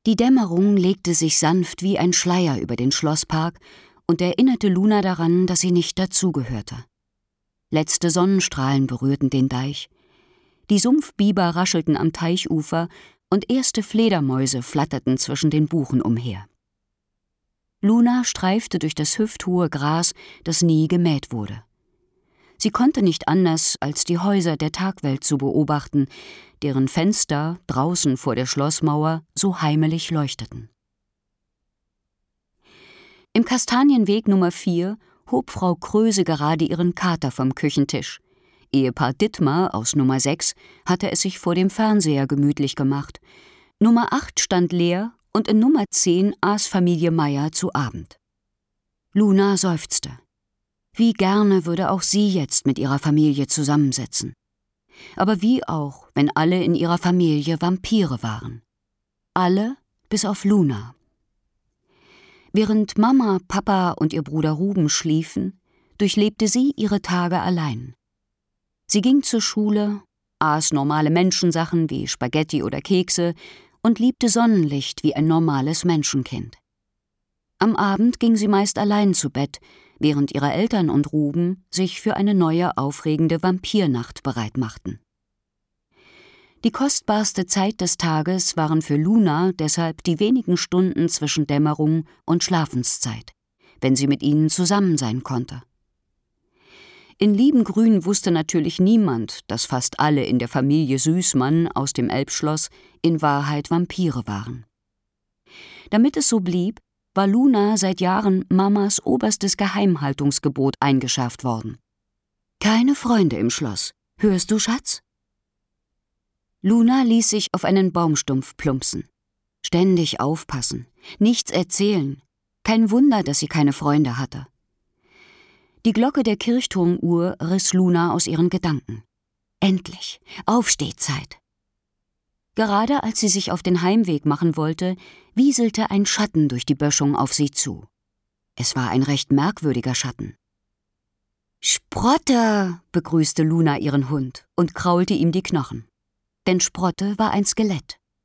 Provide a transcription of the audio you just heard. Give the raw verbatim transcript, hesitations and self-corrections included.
Die Dämmerung legte sich sanft wie ein Schleier über den Schlosspark und erinnerte Luna daran, dass sie nicht dazugehörte. Letzte Sonnenstrahlen berührten den Deich. Die Sumpfbiber raschelten am Teichufer und erste Fledermäuse flatterten zwischen den Buchen umher. Luna streifte durch das hüfthohe Gras, das nie gemäht wurde. Sie konnte nicht anders, als die Häuser der Tagwelt zu beobachten, deren Fenster draußen vor der Schlossmauer so heimelig leuchteten. Im Kastanienweg Nummer vier hob Frau Kröse gerade ihren Kater vom Küchentisch. Ehepaar Dittmar aus Nummer sechs hatte es sich vor dem Fernseher gemütlich gemacht. Nummer acht stand leer und in Nummer zehn aß Familie Meier zu Abend. Luna seufzte. Wie gerne würde auch sie jetzt mit ihrer Familie zusammensitzen. Aber wie auch, wenn alle in ihrer Familie Vampire waren. Alle bis auf Luna. Während Mama, Papa und ihr Bruder Ruben schliefen, durchlebte sie ihre Tage allein. Sie ging zur Schule, aß normale Menschensachen wie Spaghetti oder Kekse und liebte Sonnenlicht wie ein normales Menschenkind. Am Abend ging sie meist allein zu Bett, während ihre Eltern und Ruben sich für eine neue, aufregende Vampirnacht bereitmachten. Die kostbarste Zeit des Tages waren für Luna deshalb die wenigen Stunden zwischen Dämmerung und Schlafenszeit, wenn sie mit ihnen zusammen sein konnte. In Liebengrün wusste natürlich niemand, dass fast alle in der Familie Süßmann aus dem Elbschloss in Wahrheit Vampire waren. Damit es so blieb, war Luna seit Jahren Mamas oberstes Geheimhaltungsgebot eingeschärft worden. Keine Freunde im Schloss. Hörst du, Schatz? Luna ließ sich auf einen Baumstumpf plumpsen. Ständig aufpassen, nichts erzählen. Kein Wunder, dass sie keine Freunde hatte. Die Glocke der Kirchturmuhr riss Luna aus ihren Gedanken. Endlich, Aufstehzeit. Gerade als sie sich auf den Heimweg machen wollte, wieselte ein Schatten durch die Böschung auf sie zu. Es war ein recht merkwürdiger Schatten. »Sprotte«, begrüßte Luna ihren Hund und kraulte ihm die Knochen. Denn Sprotte war ein Skelett.